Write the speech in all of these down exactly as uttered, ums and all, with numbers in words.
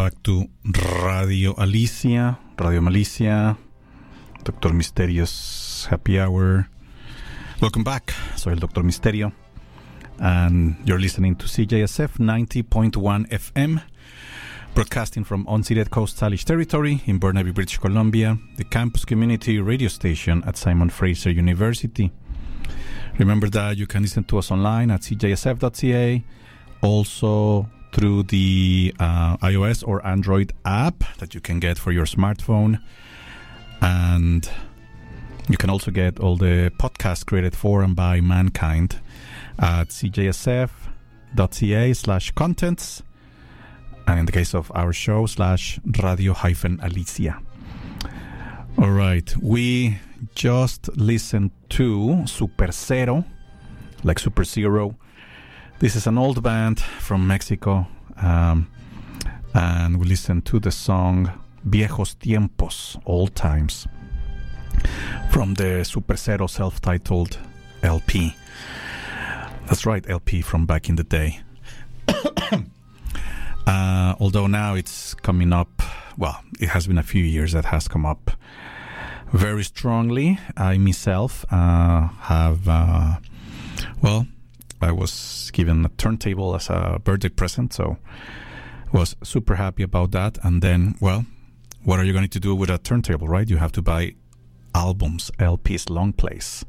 back to Radio Alicia, Radio Malicia, Doctor Misterio's Happy Hour. Welcome back. Soy el Doctor Misterio, and you're listening to C J S F ninety point one F M, broadcasting from unceded Coast Salish territory in Burnaby, British Columbia, the campus community radio station at Simon Fraser University. Remember that you can listen to us online at c j s f dot c a, also through the uh, iOS or Android app that you can get for your smartphone. And you can also get all the podcasts created for and by mankind at c j s f dot c a slash contents, and in the case of our show, slash radio hyphen Alicia. All right, we just listened to Super Zero, like Super Zero. This is an old band from Mexico, um, and we listened to the song Viejos Tiempos, Old Times, from the Super Zero self-titled L P. That's right, L P from back in the day. uh, although now it's coming up, well, it has been a few years that has come up very strongly. I myself uh, have, uh, well, I was given a turntable as a birthday present, so was super happy about that. And then, well, what are you going to do with a turntable, right? You have to buy albums, L Ps, long plays,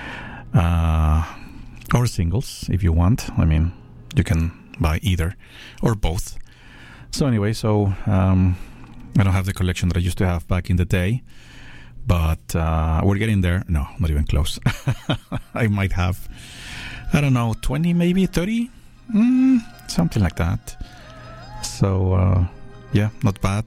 uh, or singles if you want. I mean, you can buy either or both. So anyway, so um, I don't have the collection that I used to have back in the day, but uh, we're getting there. No, not even close. I might have, I don't know, twenty, maybe thirty, mm, something like that. So, uh, yeah, not bad.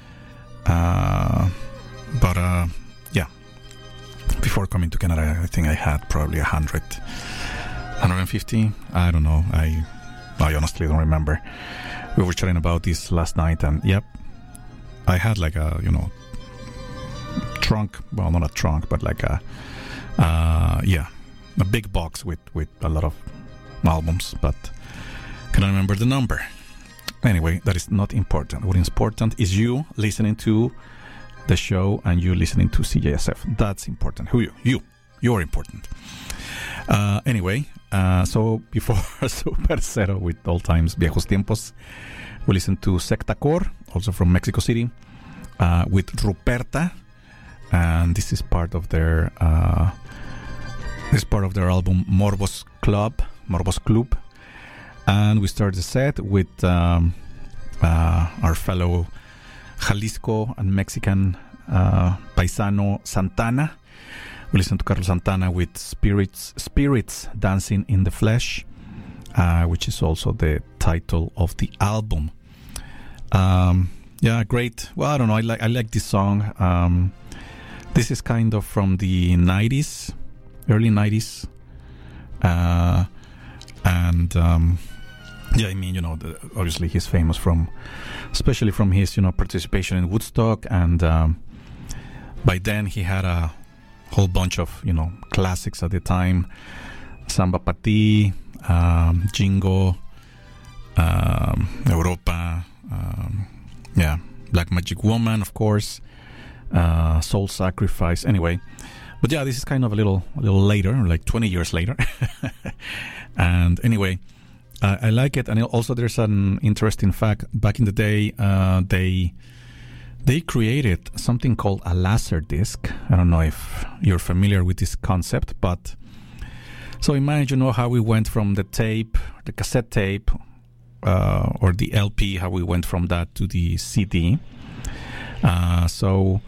Uh, but, uh, yeah, before coming to Canada, I think I had probably one hundred, one hundred fifty. I don't know. I, I honestly don't remember. We were chatting about this last night, and, yep, I had like a, you know, trunk. Well, not a trunk, but like a, uh, yeah. a big box with, with a lot of albums, but cannot remember the number. Anyway, that is not important. What is important is you listening to the show and you listening to C J S F. That's important. Who you? You. You are important. Uh, anyway, uh, so before Super Zero with Old Times, Viejos Tiempos, we listened to Secta Core, also from Mexico City, uh, with Ruperta, and this is part of their... Uh, This is part of their album Morbos Club, Morbos Club. And we start the set with um, uh, our fellow Jalisco and Mexican uh, paisano Santana. We listen to Carlos Santana with Spirits Spirits Dancing in the Flesh, uh, which is also the title of the album. Um, yeah, great. Well, I don't know. I like I like this song. Um, this is kind of from the nineties. Early nineties, uh, and um, yeah, I mean, you know, the, obviously he's famous from, especially from his, you know, participation in Woodstock, and um, by then he had a whole bunch of, you know, classics at the time: Samba Pa Ti, um, Jingo, um, Europa, um, yeah, Black Magic Woman, of course, uh, Soul Sacrifice. Anyway. But yeah, this is kind of a little, a little later, like twenty years later. And anyway, uh, I like it. And also, there's an interesting fact. Back in the day, uh, they they created something called a laser disc. I don't know if you're familiar with this concept, but so imagine, you know, how we went from the tape, the cassette tape, uh, or the L P, how we went from that to the C D. Uh, so.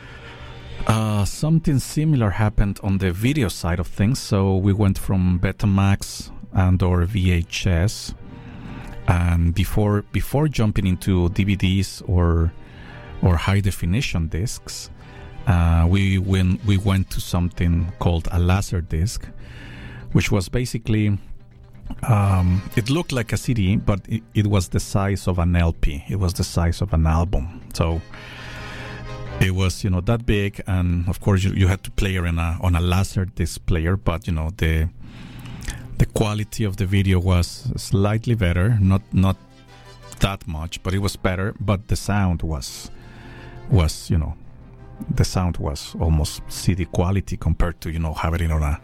Uh, something similar happened on the video side of things. So we went from Betamax and or V H S, and before before jumping into D V Ds or or high definition discs, uh, we went we went to something called a laser disc, which was basically um, it looked like a C D, but it, it was the size of an L P. It was the size of an album. So. It was, you know, that big, and of course you, you had to play it in a, on a laser disc player, but you know the the quality of the video was slightly better, not not that much, but it was better. But the sound was was you know the sound was almost C D quality compared to you know having it on a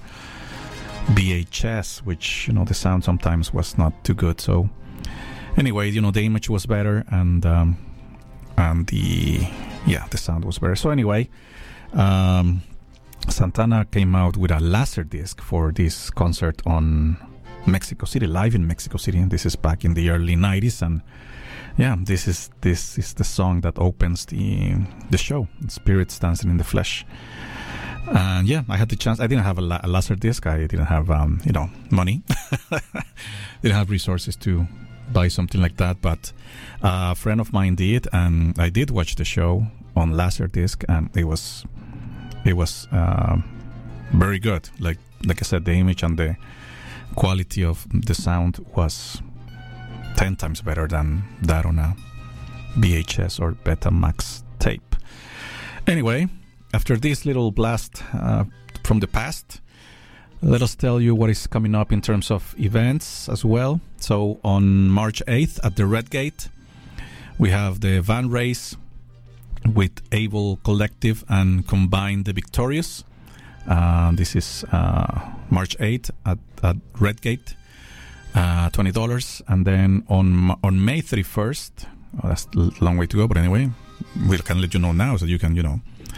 V H S, which you know the sound sometimes was not too good. So anyway, you know the image was better, and um, and the yeah the sound was better. So anyway, um, Santana came out with a laser disc for this concert on Mexico City, live in Mexico City, and this is back in the early nineties. And yeah, this is this is the song that opens the the show, Spirits Dancing in the Flesh. And yeah, I had the chance. I didn't have a, la- a laser disc. I didn't have um, you know money. Didn't have resources to buy something like that. But uh, a friend of mine did, and I did watch the show on laser disc, and it was it was uh, very good. Like like I said, the image and the quality of the sound was ten times better than that on a V H S or Betamax tape. Anyway, after this little blast uh, from the past, let us tell you what is coming up in terms of events as well. So on March eighth at the Red Gate, we have the van race with Able Collective and Combine the Victorious. Uh, this is uh, March eighth at, at Red Gate, uh, twenty dollars. And then on on May thirty-first, oh, that's a long way to go, but anyway, we can let you know now so you can, you know,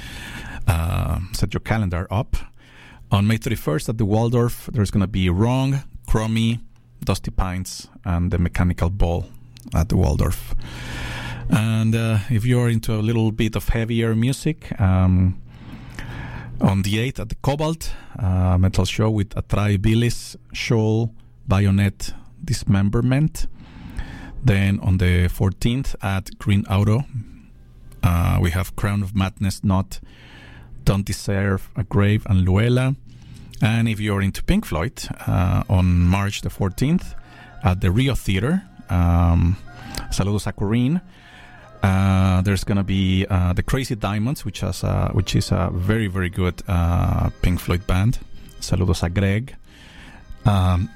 uh, set your calendar up. On May thirty-first at the Waldorf, there's going to be Wrong, Crummy, Dusty Pines, and the Mechanical Ball at the Waldorf. And uh, if you're into a little bit of heavier music, um, on the eighth at the Cobalt, uh, metal show with Atraibilis, Shoal, Bayonet, Dismemberment. Then on the fourteenth at Green Auto, uh, we have Crown of Madness, Not, Don't Deserve a Grave, and Luella. And if you're into Pink Floyd, uh, on March the fourteenth at the Rio Theater, um, Saludos a Corinne. Uh, there's gonna be uh, the Crazy Diamonds, which has a, which is a very very good uh, Pink Floyd band. Saludos a Greg, um,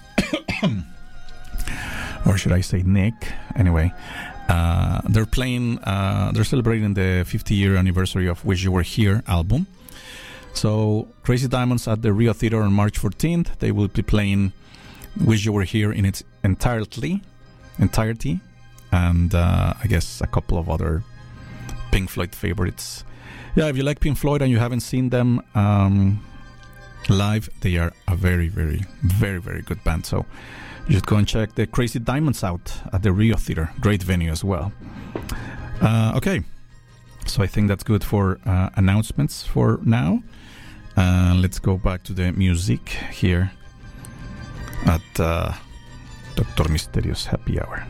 or should I say Nick? Anyway, uh, they're playing. Uh, they're celebrating the fifty year anniversary of Wish You Were Here album. So Crazy Diamonds at the Rio Theater on March fourteenth. They will be playing Wish You Were Here in its entirety, entirety. And uh, I guess a couple of other Pink Floyd favorites. Yeah, if you like Pink Floyd and you haven't seen them um, live, they are a very, very, very, very good band. So you should go and check the Crazy Diamonds out at the Rio Theater. Great venue as well. Uh, okay, so I think that's good for uh, announcements for now. Uh, let's go back to the music here at uh, Doctor Mysterious Happy Hour.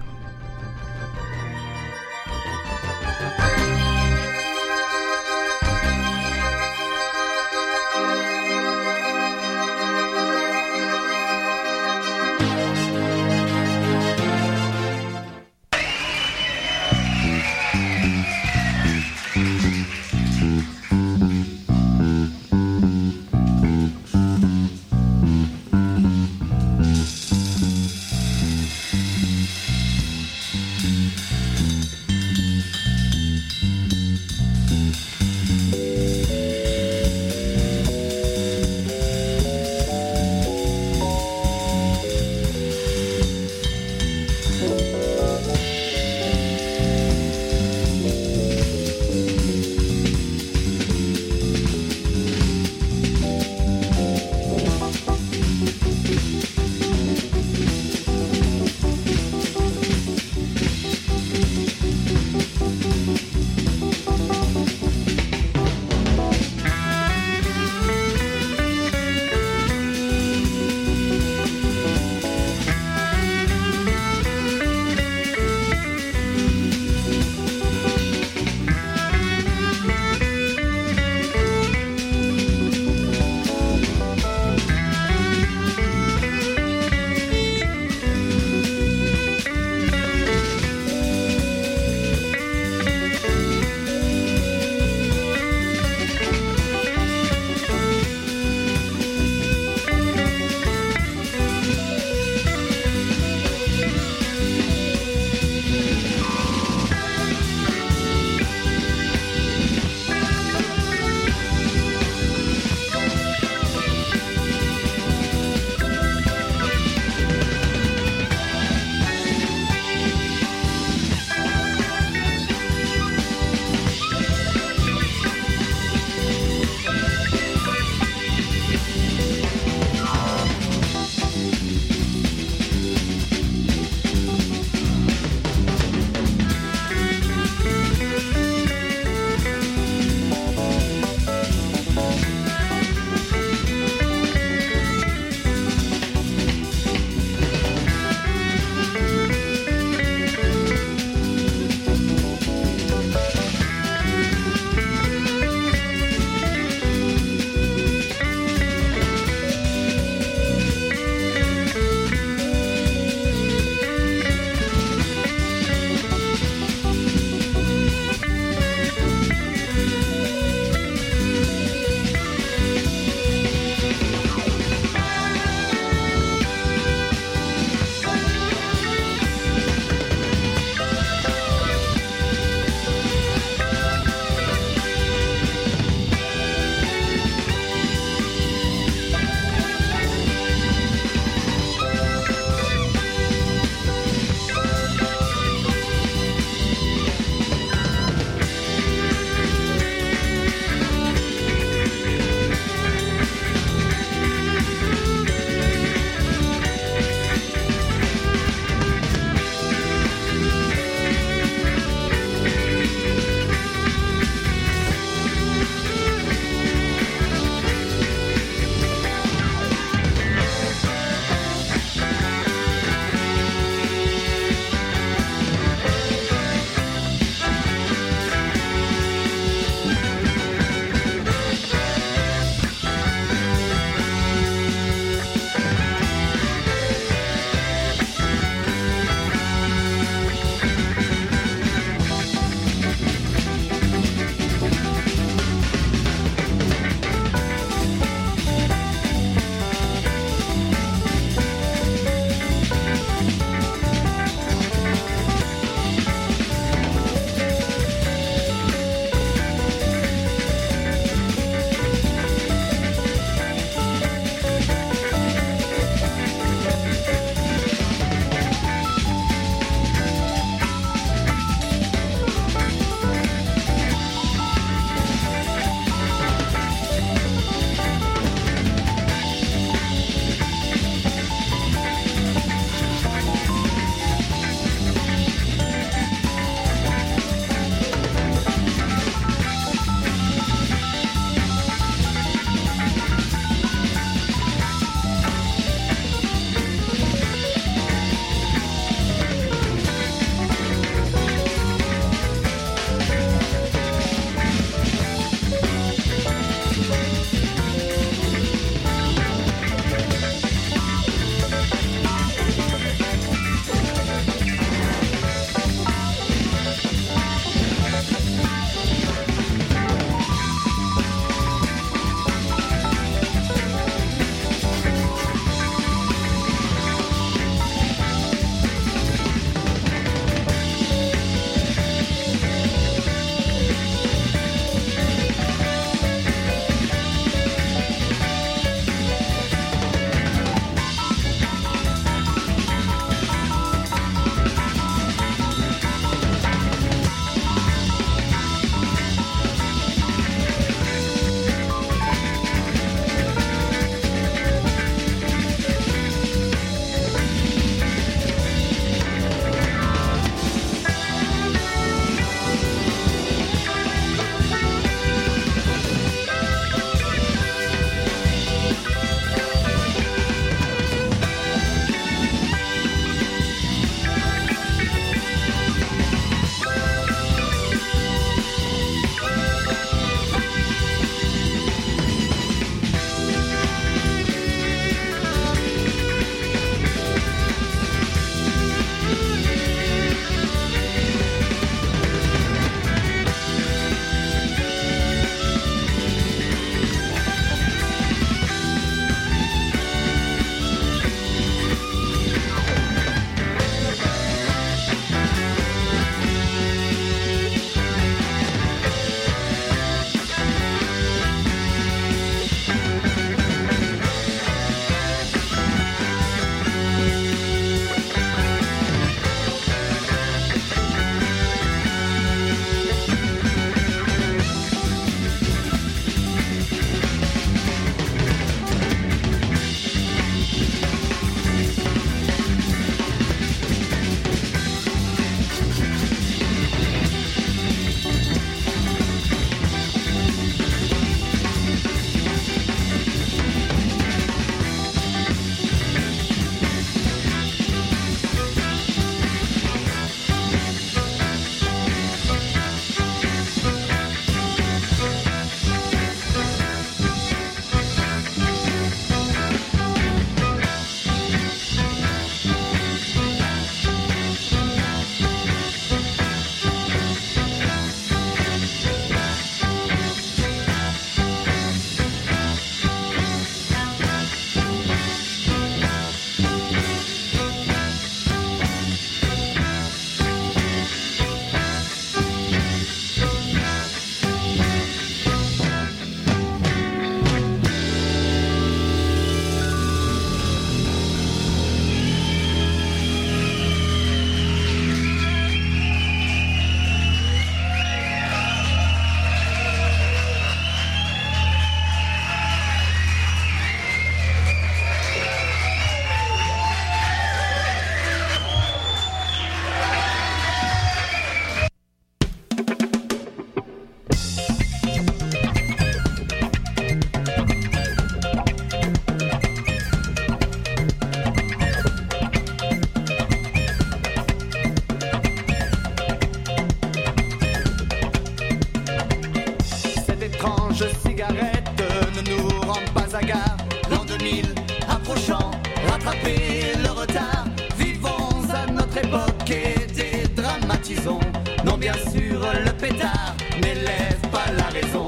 rend pas à gare. L'an deux mille approchant, rattraper le retard. Vivons à notre époque et dédramatisons. Non, bien sûr, le pétard n'élève pas la raison.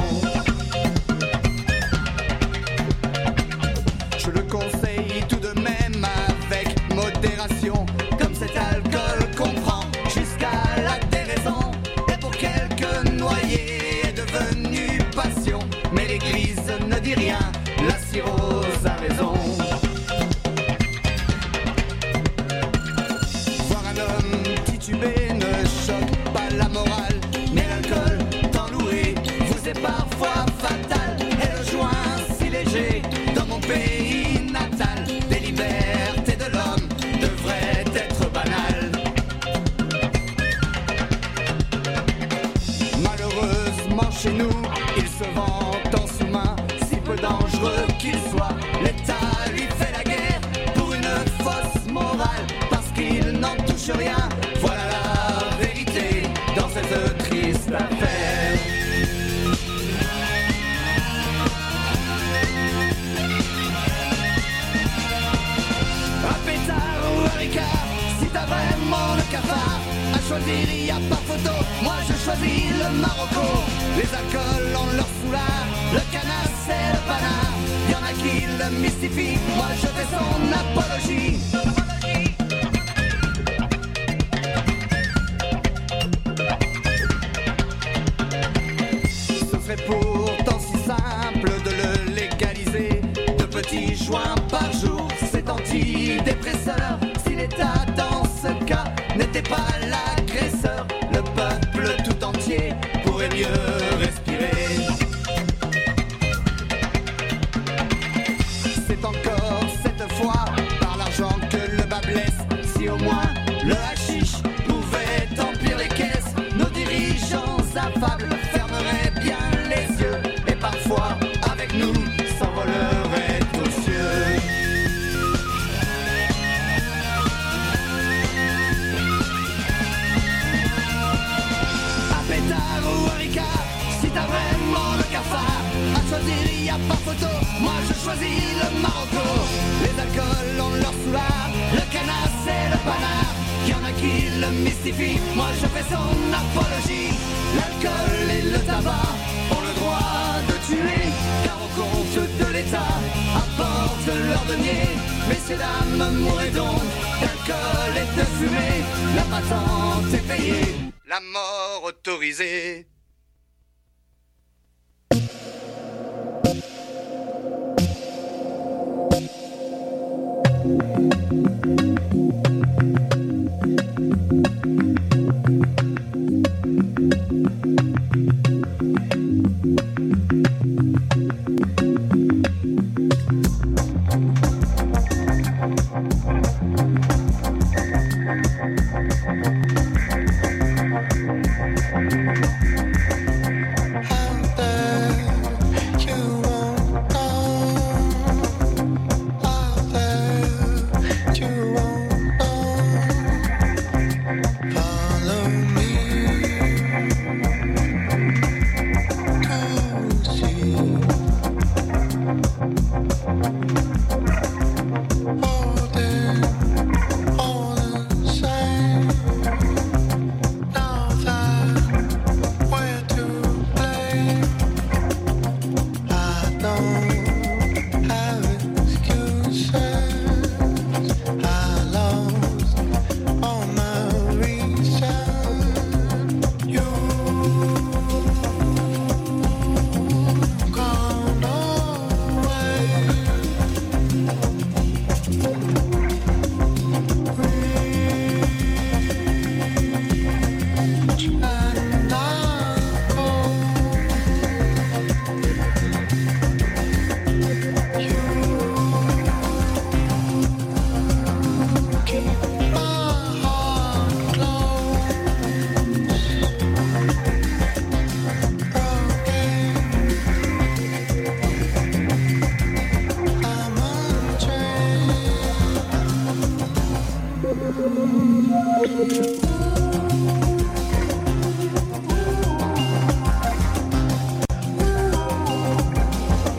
Je le conseille tout de même avec modération, comme cet alcool qu'on prend jusqu'à la déraison. Et pour quelques noyés est devenu passion, mais l'église ne dit rien, la cirrhose a raison. Voir un homme titubé ne choque pas la morale, mais l'alcool tant loué vous est parfois fatal. Et le joint si léger dans mon pays natal, des libertés de l'homme devraient être banales. Malheureusement chez nous, il se vante en sous-main, si peu dangereux qu'il soit. L'État lui fait la guerre pour une fausse morale, parce qu'il n'en touche rien. Voilà la vérité dans cette triste affaire. Un pétard ou un ricard, si t'as vraiment le cafard, à choisir il y a pas photo, moi je choisis le Marocco. Les alcools ont leur foulard, le canard c'est le panard. Y'en a qui le mystifient, moi je fais son apologie. Ce serait pourtant si simple de le légaliser. De petits joints par jour, c'est antidépresseur. Si l'État dans ce cas n'était pas l'agresseur, le peuple tout entier pourrait mieux respirer. C'est encore cette fois par l'argent que le bas blesse. Si au moins le hashish pouvait emplir les caisses, nos dirigeants affables fermeraient bien les yeux, et parfois avec nous s'envoleraient aux cieux. Un pétard ou un ricard, si t'as vraiment le cafard, à choisir il y a pas photo, moi je choisis le Marocco. Les alcools ont leur soulard, le canard c'est le panard. Y'en a qui le mystifient, moi je fais son apologie. L'alcool et le tabac ont le droit de tuer, car au compte de l'État apportent leur denier. Messieurs, dames, mourrez donc d'alcool et de fumée. La patente est payée, la mort autorisée. Thank you.